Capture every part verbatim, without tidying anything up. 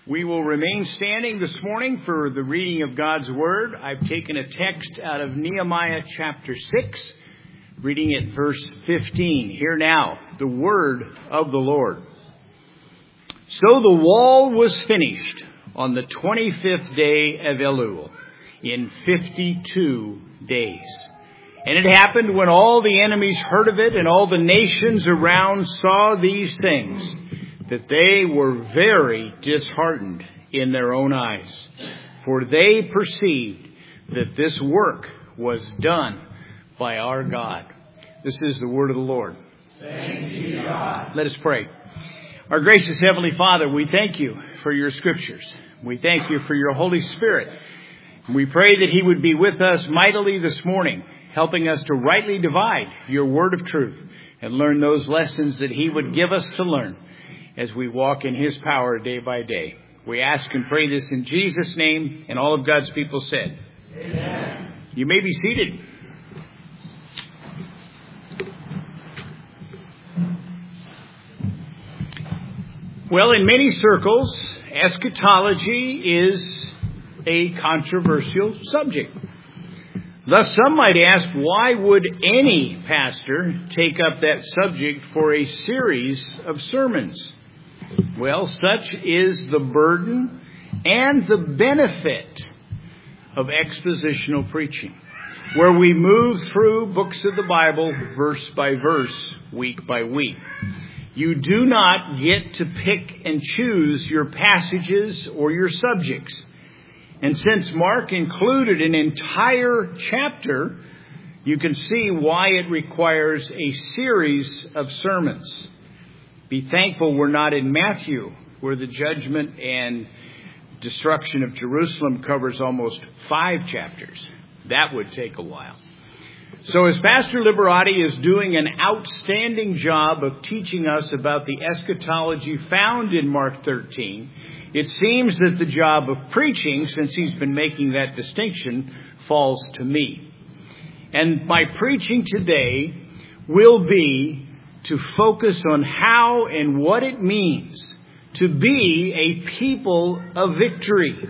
We will remain standing this morning for the reading of God's Word. I've taken a text out of Nehemiah chapter six, reading at verse fifteen. Hear now the word of the Lord. So the wall was finished on the twenty-fifth day of Elul, in fifty-two days. And it happened when all the enemies heard of it and all the nations around saw these things, that they were very disheartened in their own eyes. For they perceived that this work was done by our God. This is the word of the Lord. Thanks be to God. Let us pray. Our gracious Heavenly Father, we thank you for your scriptures. We thank you for your Holy Spirit. We pray that he would be with us mightily this morning, helping us to rightly divide your word of truth and learn those lessons that he would give us to learn as we walk in his power day by day. We ask and pray this in Jesus' name, and all of God's people said, Amen. You may be seated. Well, in many circles, eschatology is a controversial subject. Thus, some might ask, why would any pastor take up that subject for a series of sermons? Well, such is the burden and the benefit of expositional preaching, where we move through books of the Bible verse by verse, week by week. You do not get to pick and choose your passages or your subjects. And since Mark included an entire chapter, you can see why it requires a series of sermons. Be thankful we're not in Matthew, where the judgment and destruction of Jerusalem covers almost five chapters. That would take a while. So as Pastor Liberati is doing an outstanding job of teaching us about the eschatology found in Mark thirteen, it seems that the job of preaching, since he's been making that distinction, falls to me. And my preaching today will be to focus on how and what it means to be a people of victory.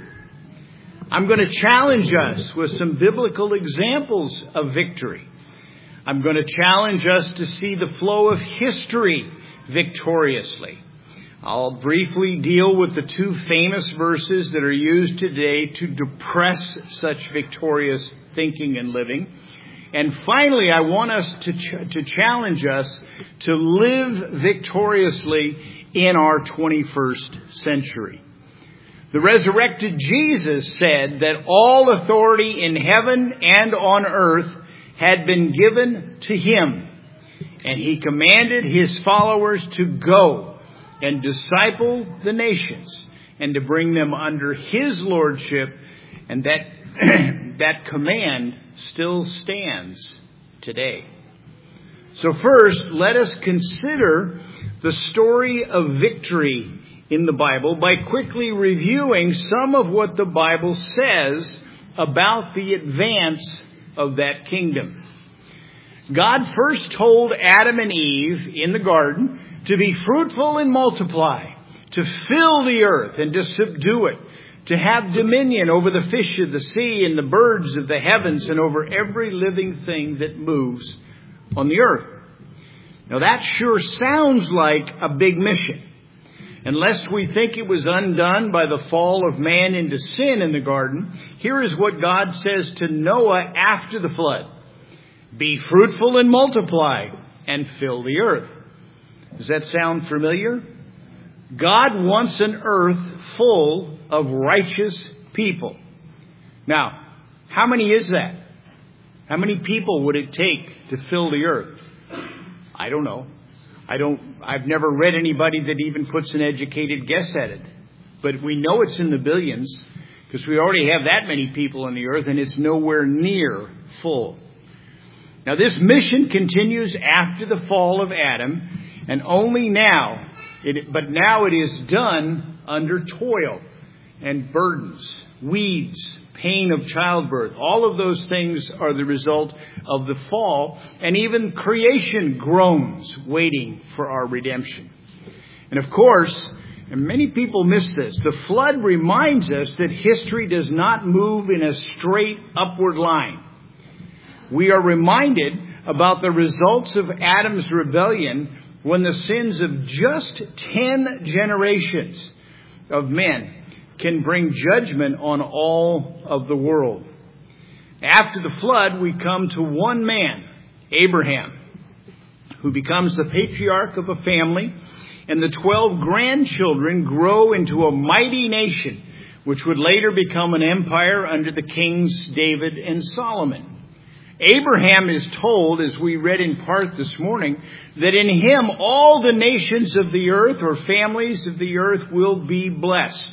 I'm going to challenge us with some biblical examples of victory. I'm going to challenge us to see the flow of history victoriously. I'll briefly deal with the two famous verses that are used today to depress such victorious thinking and living. And finally, I want us to ch- to challenge us to live victoriously in our twenty-first century. The resurrected Jesus said that all authority in heaven and on earth had been given to him. And he commanded his followers to go and disciple the nations and to bring them under his lordship. And that that command still stands today. So first, let us consider the story of victory in the Bible by quickly reviewing some of what the Bible says about the advance of that kingdom. God first told Adam and Eve in the garden to be fruitful and multiply, to fill the earth and to subdue it, to have dominion over the fish of the sea and the birds of the heavens and over every living thing that moves on the earth. Now that sure sounds like a big mission, unless we think it was undone by the fall of man into sin in the garden. Here is what God says to Noah after the flood. Be fruitful and multiply and fill the earth. Does that sound familiar? God wants an earth full of righteous people. Now, how many is that? How many people would it take to fill the earth? I don't know. I don't, I've never read anybody that even puts an educated guess at it. But we know it's in the billions because we already have that many people on the earth and it's nowhere near full. Now this mission continues after the fall of Adam, and only now, it, but now it is done under toil and burdens, weeds, pain of childbirth. All of those things are the result of the fall, and even creation groans waiting for our redemption. And of course, And many people miss this. The flood reminds us that history does not move in a straight upward line. We are reminded about the results of Adam's rebellion when the sins of just ten generations of men can bring judgment on all of the world. After the flood, we come to one man, Abraham, who becomes the patriarch of a family, and the twelve grandchildren grow into a mighty nation, which would later become an empire under the kings David and Solomon. Abraham is told, as we read in part this morning, that in him all the nations of the earth, or families of the earth, will be blessed.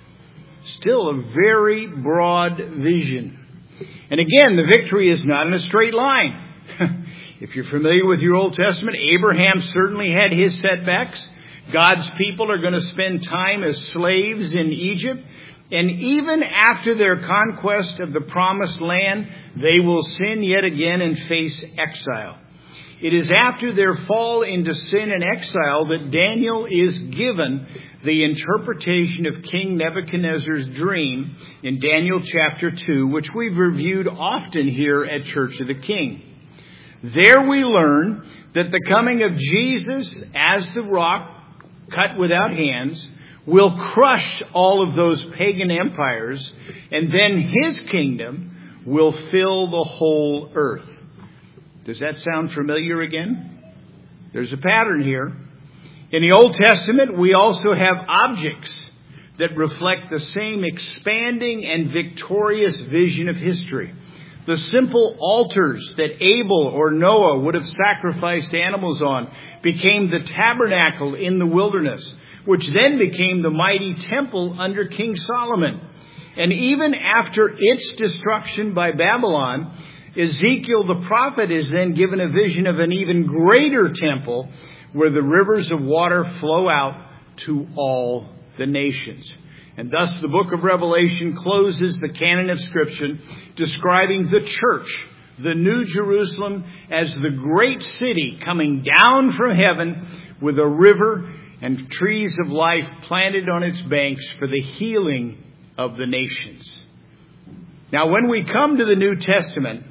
Still a very broad vision. And again, the victory is not in a straight line. If you're familiar with your Old Testament, Abraham certainly had his setbacks. God's people are going to spend time as slaves in Egypt. And even after their conquest of the promised land, they will sin yet again and face exile. It is after their fall into sin and exile that Daniel is given the interpretation of King Nebuchadnezzar's dream in Daniel chapter two, which we've reviewed often here at Church of the King. There we learn that the coming of Jesus as the rock cut without hands will crush all of those pagan empires, and then his kingdom will fill the whole earth. Does that sound familiar again? There's a pattern here. In the Old Testament, we also have objects that reflect the same expanding and victorious vision of history. The simple altars that Abel or Noah would have sacrificed animals on became the tabernacle in the wilderness, which then became the mighty temple under King Solomon. And even after its destruction by Babylon, Ezekiel the prophet is then given a vision of an even greater temple where the rivers of water flow out to all the nations. And thus the book of Revelation closes the canon of Scripture describing the church, the New Jerusalem, as the great city coming down from heaven with a river and trees of life planted on its banks for the healing of the nations. Now, when we come to the New Testament,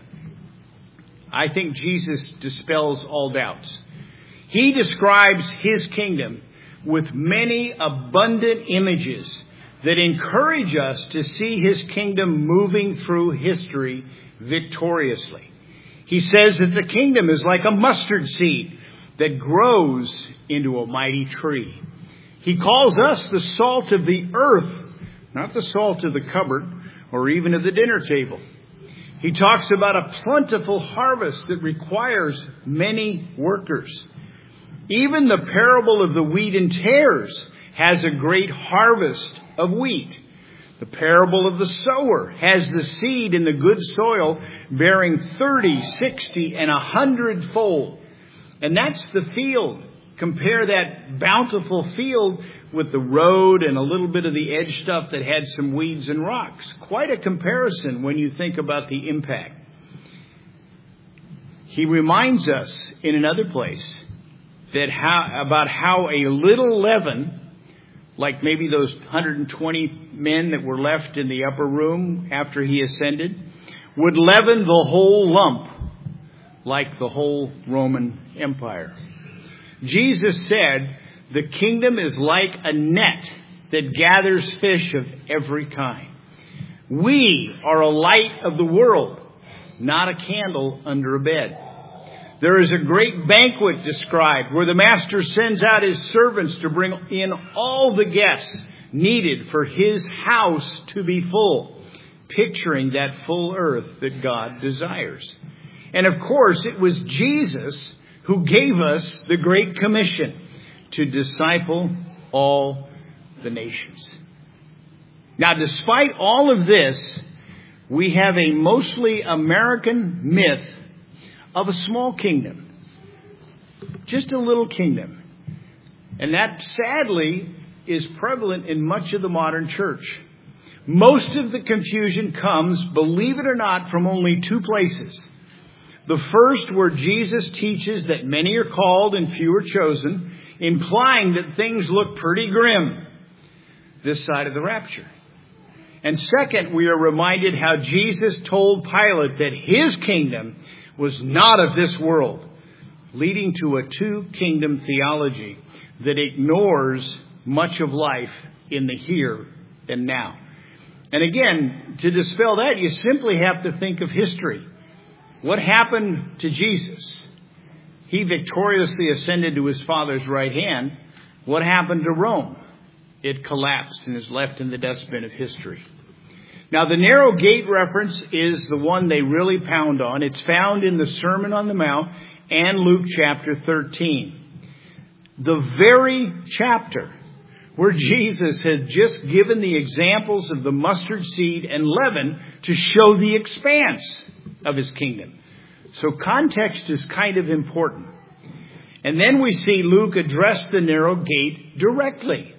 I think Jesus dispels all doubts. He describes his kingdom with many abundant images that encourage us to see his kingdom moving through history victoriously. He says that the kingdom is like a mustard seed that grows into a mighty tree. He calls us the salt of the earth, not the salt of the cupboard or even of the dinner table. He talks about a plentiful harvest that requires many workers. Even the parable of the wheat and tares has a great harvest of wheat. The parable of the sower has the seed in the good soil bearing thirty, sixty, and a hundredfold. And that's the field. Compare that bountiful field with the road and a little bit of the edge stuff that had some weeds and rocks. Quite a comparison when you think about the impact. He reminds us in another place that how, about how a little leaven, like maybe those one hundred twenty men that were left in the upper room after he ascended, would leaven the whole lump, like the whole Roman Empire. Jesus said, the kingdom is like a net that gathers fish of every kind. We are a light of the world, not a candle under a bed. There is a great banquet described where the master sends out his servants to bring in all the guests needed for his house to be full, picturing that full earth that God desires. And of course, it was Jesus who gave us the Great Commission to disciple all the nations. Now, despite all of this, we have a mostly American myth of a small kingdom. Just a little kingdom. And that, sadly, is prevalent in much of the modern church. Most of the confusion comes, believe it or not, from only two places. The first, where Jesus teaches that many are called and few are chosen, implying that things look pretty grim. this side of the rapture. And second, we are reminded how Jesus told Pilate that his kingdom was not of this world, leading to a two-kingdom theology that ignores much of life in the here and now. And again, to dispel that, you simply have to think of history. What happened to Jesus? He victoriously ascended to his Father's right hand. What happened to Rome? It collapsed and is left in the dustbin of history. Now, the narrow gate reference is the one they really pound on. It's found in the Sermon on the Mount and Luke chapter thirteen. The very chapter where Jesus had just given the examples of the mustard seed and leaven to show the expanse of his kingdom. So context is kind of important. And then we see Luke address the narrow gate directly.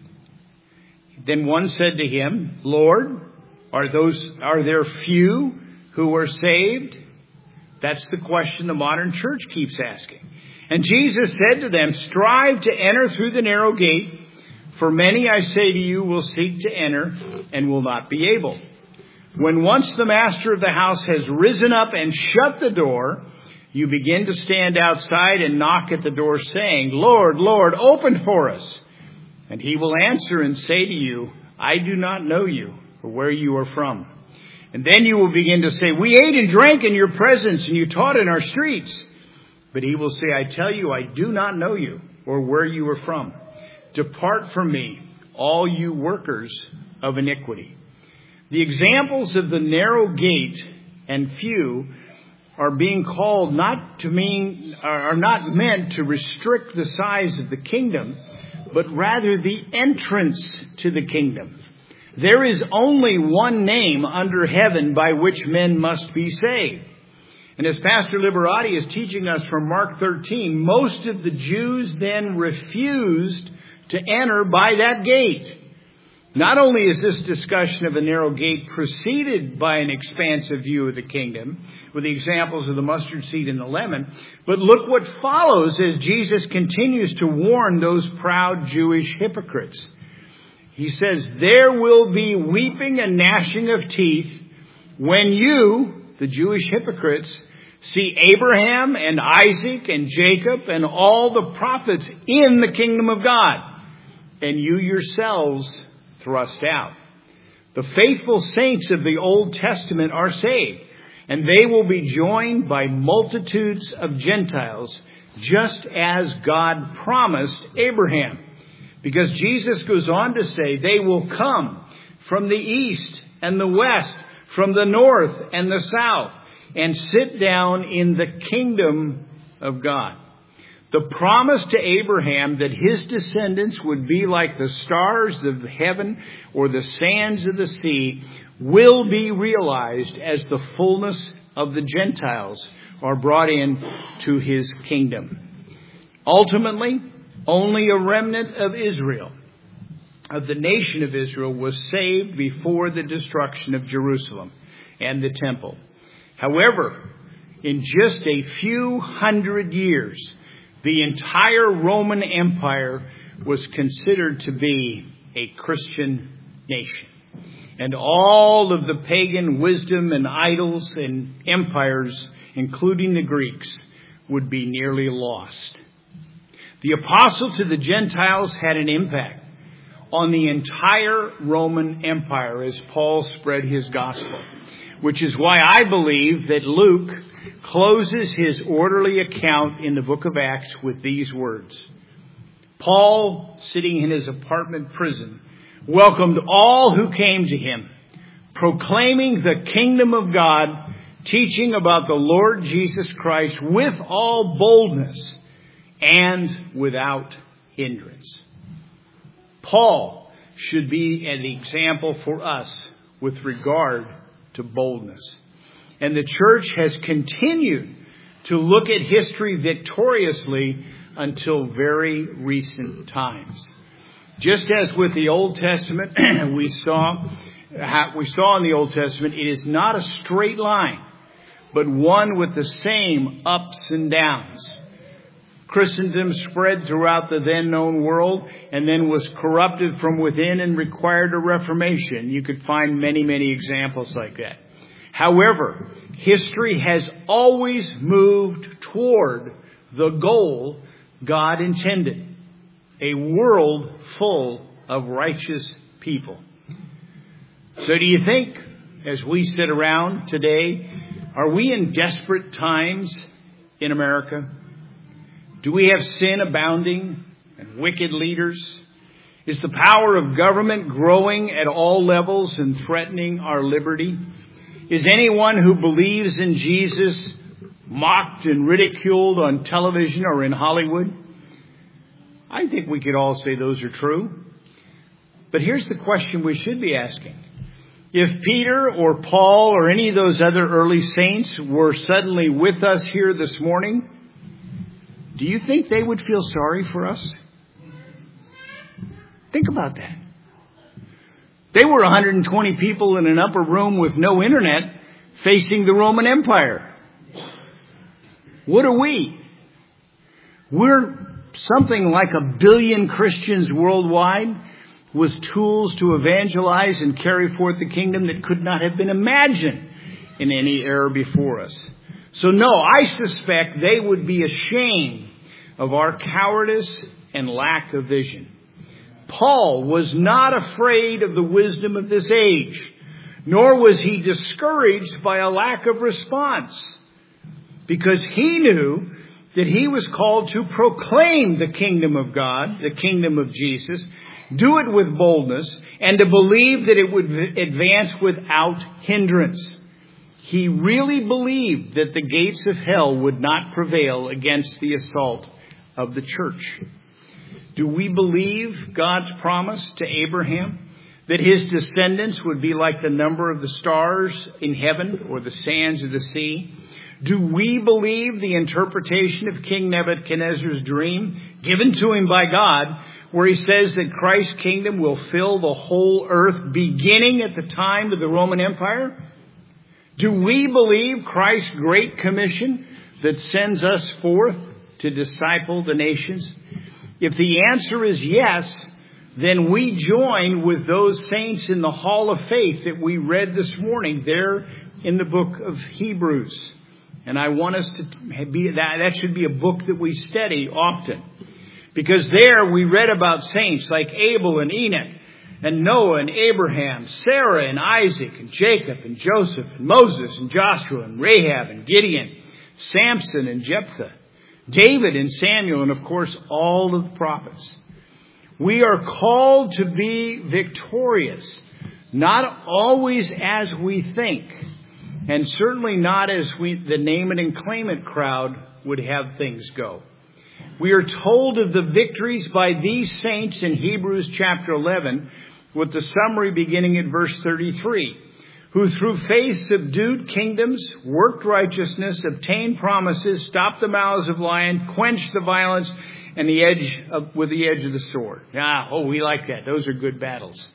Then one said to him, Lord, are those, are there few who are saved? That's the question the modern church keeps asking. And Jesus said to them, strive to enter through the narrow gate, for many, I say to you, will seek to enter and will not be able. When once the master of the house has risen up and shut the door, you begin to stand outside and knock at the door, saying, Lord, Lord, open for us. And he will answer and say to you, I do not know you or where you are from. And then you will begin to say, we ate and drank in your presence and you taught in our streets. But he will say, I tell you, I do not know you or where you are from. Depart from me, all you workers of iniquity. The examples of the narrow gate and few are being called not to mean, are not meant to restrict the size of the kingdom, but rather the entrance to the kingdom. There is only one name under heaven by which men must be saved. And as Pastor Liberati is teaching us from Mark thirteen, most of the Jews then refused to enter by that gate. Not only is this discussion of a narrow gate preceded by an expansive view of the kingdom, with the examples of the mustard seed and the lemon, but look what follows as Jesus continues to warn those proud Jewish hypocrites. He says, there will be weeping and gnashing of teeth when you, the Jewish hypocrites, see Abraham and Isaac and Jacob and all the prophets in the kingdom of God, and you yourselves thrust out. The faithful saints of the Old Testament are saved, and they will be joined by multitudes of Gentiles, just as God promised Abraham. Because Jesus goes on to say, they will come from the east and the west, from the north and the south, and sit down in the kingdom of God. The promise to Abraham that his descendants would be like the stars of heaven or the sands of the sea will be realized as the fullness of the Gentiles are brought in to his kingdom. Ultimately, only a remnant of Israel, of the nation of Israel, was saved before the destruction of Jerusalem and the temple. However, in just a few hundred years, the entire Roman Empire was considered to be a Christian nation. And all of the pagan wisdom and idols and empires, including the Greeks, would be nearly lost. The apostle to the Gentiles had an impact on the entire Roman Empire as Paul spread his gospel, which is why I believe that Luke closes his orderly account in the book of Acts with these words. Paul, sitting in his apartment prison, welcomed all who came to him, proclaiming the kingdom of God, teaching about the Lord Jesus Christ with all boldness and without hindrance. Paul should be an example for us with regard to boldness. And the church has continued to look at history victoriously until very recent times. Just as with the Old Testament, we saw, we saw in the Old Testament, it is not a straight line, but one with the same ups and downs. Christendom spread throughout the then known world and then was corrupted from within and required a reformation. You could find many, many examples like that. However, history has always moved toward the goal God intended, a world full of righteous people. So do you think, as we sit around today, are we in desperate times in America? Do we have sin abounding and wicked leaders? Is the power of government growing at all levels and threatening our liberty? Is anyone who believes in Jesus mocked and ridiculed on television or in Hollywood? I think we could all say those are true. But here's the question we should be asking. If Peter or Paul or any of those other early saints were suddenly with us here this morning, do you think they would feel sorry for us? Think about that. They were one hundred twenty people in an upper room with no internet facing the Roman Empire. What are we? We're something like a billion Christians worldwide with tools to evangelize and carry forth the kingdom that could not have been imagined in any era before us. So no, I suspect they would be ashamed of our cowardice and lack of vision. Paul was not afraid of the wisdom of this age, nor was he discouraged by a lack of response, because he knew that he was called to proclaim the kingdom of God, the kingdom of Jesus, do it with boldness, and to believe that it would advance without hindrance. He really believed that the gates of hell would not prevail against the assault of the church. Do we believe God's promise to Abraham that his descendants would be like the number of the stars in heaven or the sands of the sea? Do we believe the interpretation of King Nebuchadnezzar's dream given to him by God, where he says that Christ's kingdom will fill the whole earth beginning at the time of the Roman Empire? Do we believe Christ's great commission that sends us forth to disciple the nations? If the answer is yes, then we join with those saints in the hall of faith that we read this morning there in the book of Hebrews. And I want us to be that, that should be a book that we study often. Because there we read about saints like Abel and Enoch and Noah and Abraham, Sarah and Isaac and Jacob and Joseph and Moses and Joshua and Rahab and Gideon, Samson and Jephthah, David and Samuel, and of course all of the prophets. We are called to be victorious, not always as we think, and certainly not as we, the name it and claim it crowd would have things go. We are told of the victories by these saints in Hebrews chapter eleven, with the summary beginning at verse thirty-three, who through faith subdued kingdoms, worked righteousness, obtained promises, stopped the mouths of lions, quenched the violence, and the edge of, with the edge of the sword. Ah, oh, we like that. Those are good battles.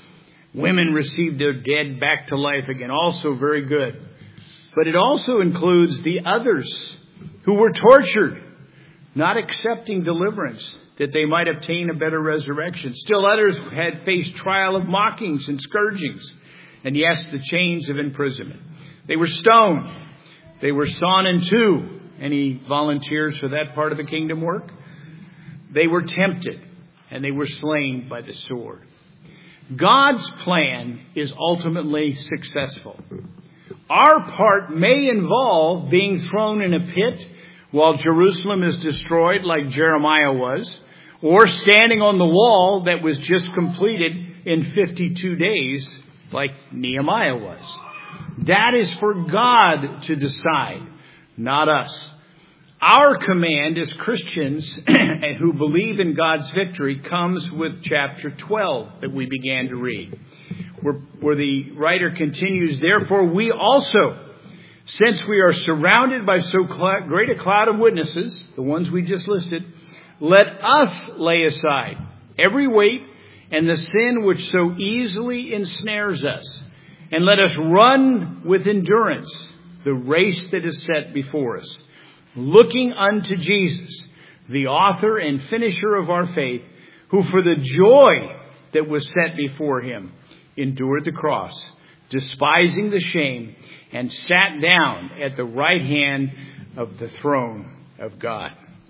Women received their dead back to life again. Also very good. But it also includes the others who were tortured, not accepting deliverance, that they might obtain a better resurrection. Still others had faced trial of mockings and scourgings, and yes, the chains of imprisonment. They were stoned. They were sawn in two. Any volunteers for that part of the kingdom work? They were tempted, and they were slain by the sword. God's plan is ultimately successful. Our part may involve being thrown in a pit while Jerusalem is destroyed like Jeremiah was, or standing on the wall that was just completed in fifty-two days like Nehemiah was. That is for God to decide, not us. Our command as Christians who believe in God's victory comes with chapter twelve that we began to read, where, where the writer continues, therefore we also, since we are surrounded by so great a cloud of witnesses, the ones we just listed, let us lay aside every weight and the sin which so easily ensnares us, and let us run with endurance the race that is set before us, looking unto Jesus, the author and finisher of our faith, who for the joy that was set before him endured the cross, despising the shame, and sat down at the right hand of the throne of God.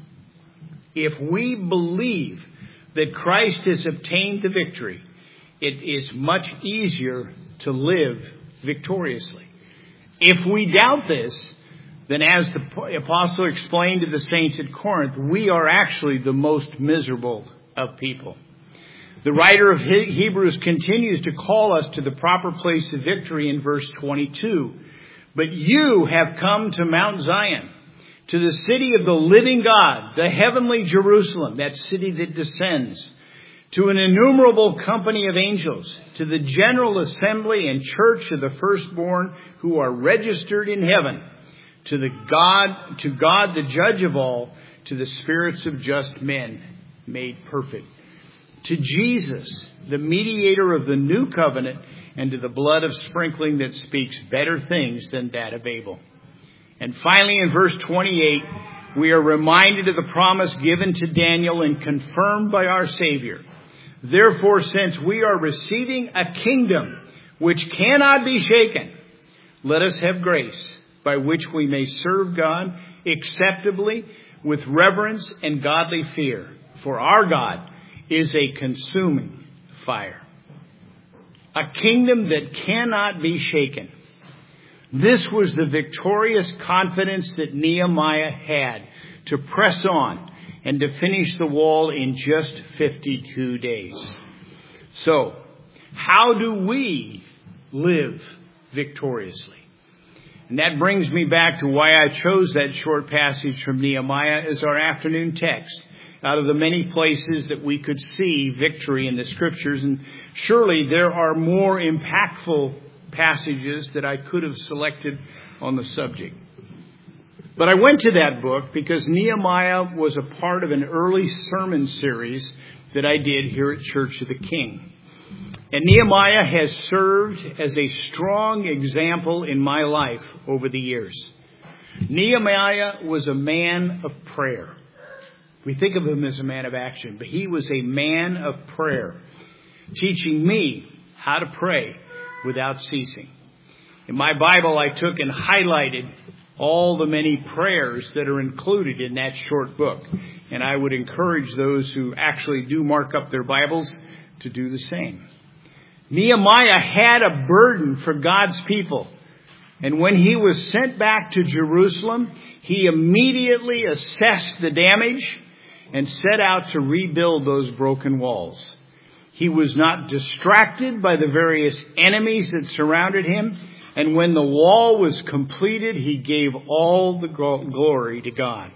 If we believe that Christ has obtained the victory, it is much easier to live victoriously. If we doubt this, then as the apostle explained to the saints at Corinth, we are actually the most miserable of people. The writer of Hebrews continues to call us to the proper place of victory in verse twenty-two. But you have come to Mount Zion, to the city of the living God, the heavenly Jerusalem, that city that descends, to an innumerable company of angels, to the general assembly and church of the firstborn who are registered in heaven, to the God, to God the judge of all, to the spirits of just men made perfect, to Jesus, the mediator of the new covenant, and to the blood of sprinkling that speaks better things than that of Abel. And finally, in verse twenty-eight, we are reminded of the promise given to Daniel and confirmed by our Savior. Therefore, since we are receiving a kingdom which cannot be shaken, let us have grace by which we may serve God acceptably with reverence and godly fear. For our God is a consuming fire. A kingdom that cannot be shaken. This was the victorious confidence that Nehemiah had to press on and to finish the wall in just fifty-two days. So, how do we live victoriously? And that brings me back to why I chose that short passage from Nehemiah as our afternoon text, out of the many places that we could see victory in the Scriptures. And surely there are more impactful passages that I could have selected on the subject. But I went to that book because Nehemiah was a part of an early sermon series that I did here at Church of the King. And Nehemiah has served as a strong example in my life over the years. Nehemiah was a man of prayer. We think of him as a man of action, but he was a man of prayer, teaching me how to pray without ceasing. In my Bible, I took and highlighted all the many prayers that are included in that short book. And I would encourage those who actually do mark up their Bibles to do the same. Nehemiah had a burden for God's people. And when he was sent back to Jerusalem, he immediately assessed the damage and set out to rebuild those broken walls. He was not distracted by the various enemies that surrounded him. And when the wall was completed, he gave all the glory to God.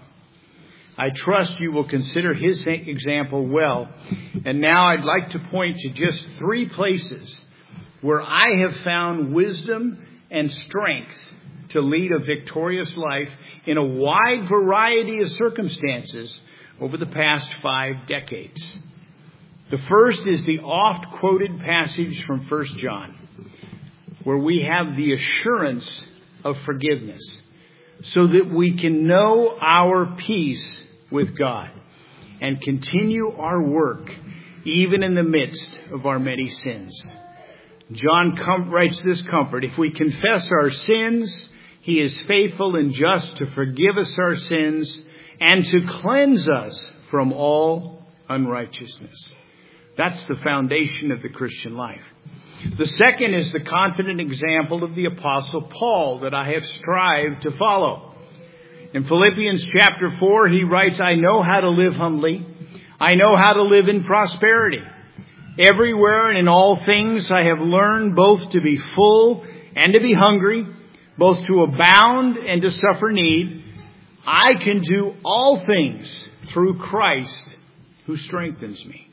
I trust you will consider his example well. And now I'd like to point to just three places where I have found wisdom and strength to lead a victorious life in a wide variety of circumstances over the past five decades. The first is the oft-quoted passage from First John, where we have the assurance of forgiveness so that we can know our peace with God and continue our work even in the midst of our many sins. John com- writes this comfort: if we confess our sins, he is faithful and just to forgive us our sins and to cleanse us from all unrighteousness. That's the foundation of the Christian life. The second is the confident example of the Apostle Paul that I have strived to follow. In Philippians chapter four, he writes, I know how to live humbly. I know how to live in prosperity. Everywhere and in all things I have learned both to be full and to be hungry, both to abound and to suffer need. I can do all things through Christ who strengthens me.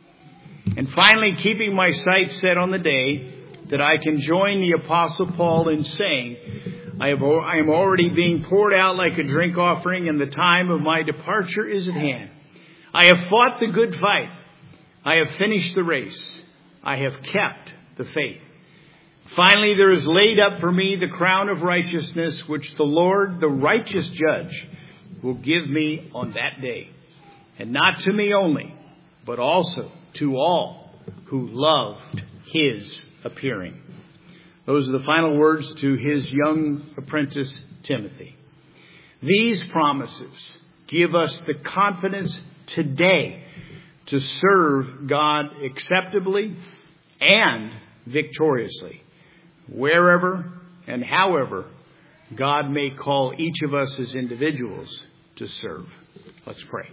And finally, keeping my sights set on the day that I can join the Apostle Paul in saying, I, have, I am already being poured out like a drink offering, and the time of my departure is at hand. I have fought the good fight. I have finished the race. I have kept the faith. Finally, there is laid up for me the crown of righteousness, which the Lord, the righteous judge, will give me on that day. and not to me only, but also to all who loved his appearing. Those are the final words to his young apprentice, Timothy. These promises give us the confidence today to serve God acceptably and victoriously, wherever and however God may call each of us as individuals to serve. Let's pray.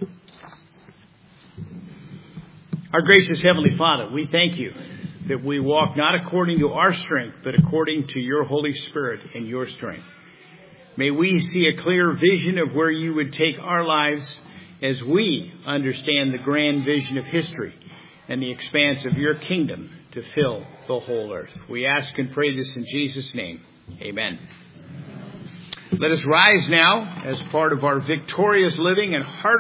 Our gracious Heavenly Father, we thank you that we walk not according to our strength, but according to your Holy Spirit and your strength. May we see a clear vision of where you would take our lives as we understand the grand vision of history and the expanse of your kingdom to fill the whole earth. We ask and pray this in Jesus' name. Amen. Let us rise now as part of our victorious living and heart